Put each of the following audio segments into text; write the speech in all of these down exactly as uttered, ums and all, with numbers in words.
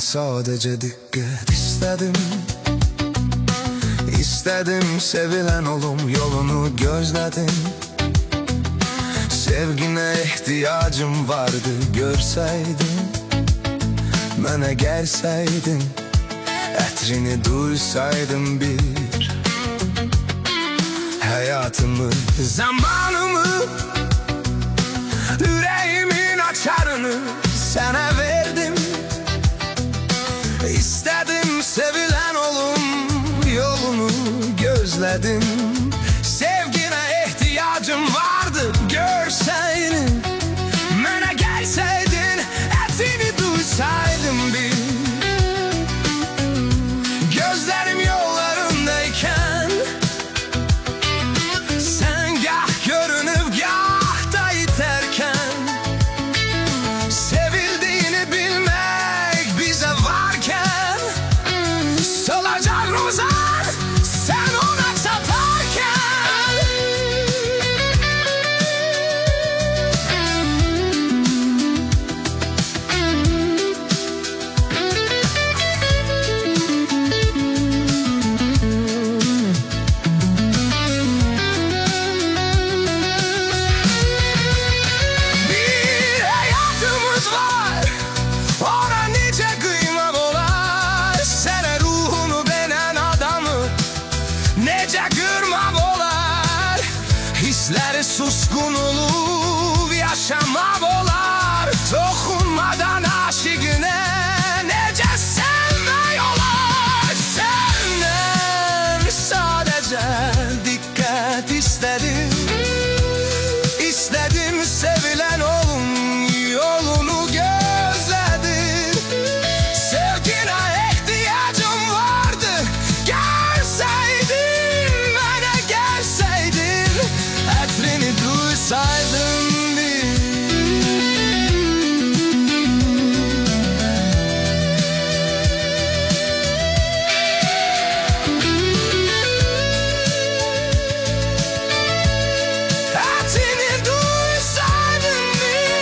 sadece dikkat istedim. İstedim sevilen olum, yolunu gözledim. Sevgine ihtiyacım vardı, görseydin, mənə gəlsəydin, ətrini duysaydım bir. Hayatımı, zamanımı, yüreğimin açarını sana verdim. İstedim sevilen olum, yolunu gözledim. Sevgine ihtiyacım vardı, görseydin, mənə gəlsəydin, ətini duysaydım bir. Gözlerim yollarındayken sen gah görünüp gah da iterken, sevildiğini bilmek bize varken, solacak uzak sen ona çatarken. Bir hayatımız var, ona nice kıyma olar. Sana ruhunu veren adamı nece kırma olar. Hisleri suskun olup yaşama olar. Dokunmadan aşıkına nece sevme olar. Senden sadece dikkat istedim. İstedim sevilen olun, yolunu gözledim. Sevgine ihtiyacım vardı, görseydin, bana gelseydin, etrini duysaydın bir. Etini duysaydın bir.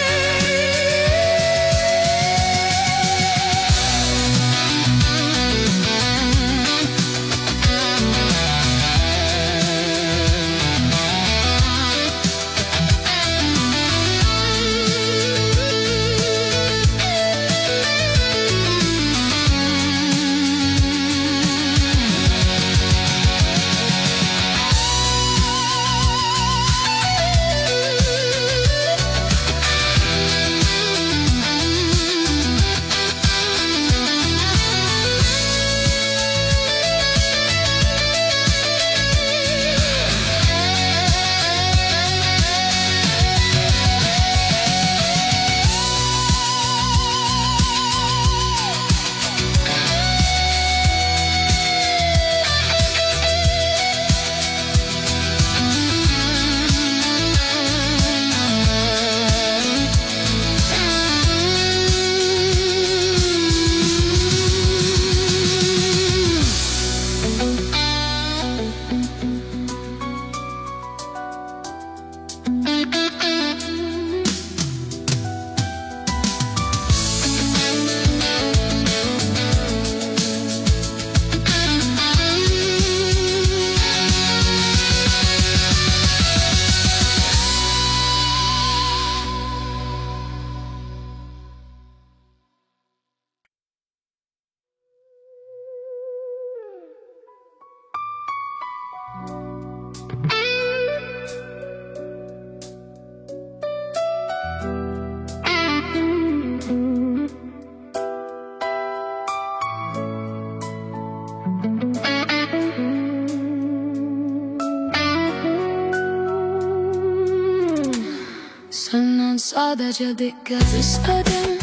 Senden sadece dikkat istedim.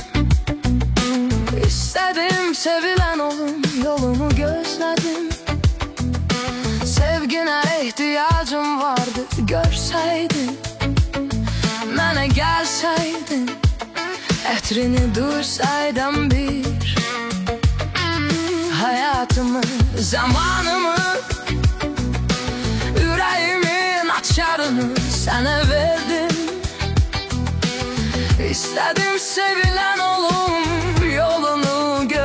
İstedim sevilen olun, yolunu gözledim. Sevgine ihtiyacım vardı, görseydin, mənə gelseydin, etrini duysaydım bir. Hayatımı, zamanımı, yüreğimin açarını sana verdim. İstedim sevilen olum, yolunu gö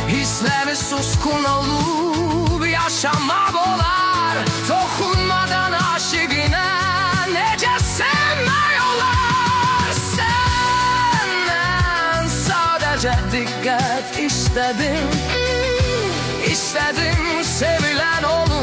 Hisleri suskun olup yaşamak olar. Dokunmadan aşığına nece sevmek olar. Senden sadece dikkat istedim. İstedim sevilen olur.